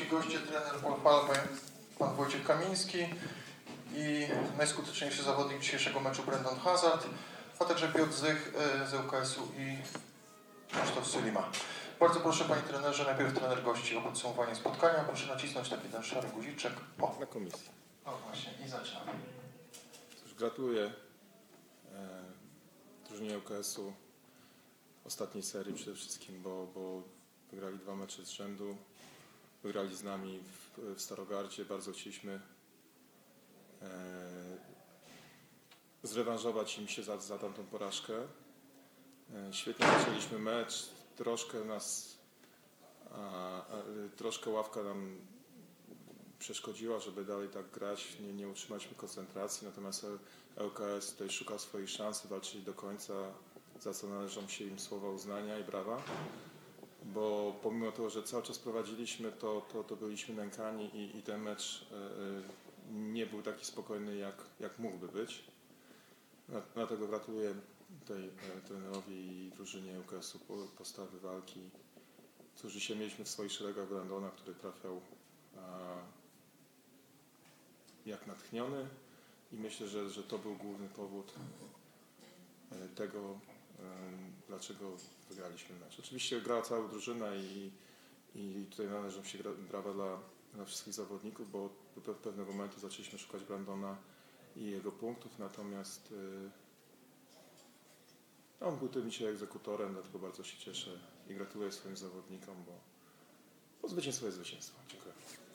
goście, trener Polfalmy, pan Wojciech Kamiński i najskuteczniejszy zawodnik dzisiejszego meczu Brandon Hazard, a także Piotr Zych z ŁKS-u i Krzysztof Sylima. Bardzo proszę, panie trenerze, najpierw trener gości o podsumowanie spotkania. Proszę nacisnąć taki ten szary guziczek. O, na komisji. O właśnie, i zaczynamy. Cóż, gratuluję drużynie ŁKS-u ostatniej serii przede wszystkim, bo wygrali 2 mecze z rzędu. Wygrali z nami w Starogardzie. Bardzo chcieliśmy zrewanżować im się za tamtą porażkę. Świetnie zaczęliśmy mecz. Troszkę ławka nam przeszkodziła, żeby dalej tak grać. Nie utrzymaliśmy koncentracji, natomiast ŁKS tutaj szukał swojej szansy, walczyli do końca, za co należą się im słowa uznania i brawa. Bo pomimo tego, że cały czas prowadziliśmy, to byliśmy nękani i ten mecz nie był taki spokojny, jak mógłby być. Dlatego gratuluję tutaj trenerowi i drużynie ŁKS-u postawy walki. Cóż, dzisiaj mieliśmy w swoich szeregach Brandona, który trafiał jak natchniony i myślę, że to był główny powód tego, dlaczego wygraliśmy mecz. Oczywiście grała cała drużyna i tutaj należą się brawa dla wszystkich zawodników, bo do pewnego momentu zaczęliśmy szukać Brandona i jego punktów, natomiast on był tym dzisiaj egzekutorem, dlatego bardzo się cieszę i gratuluję swoim zawodnikom, bo zwycięstwo jest zwycięstwo. Dziękuję.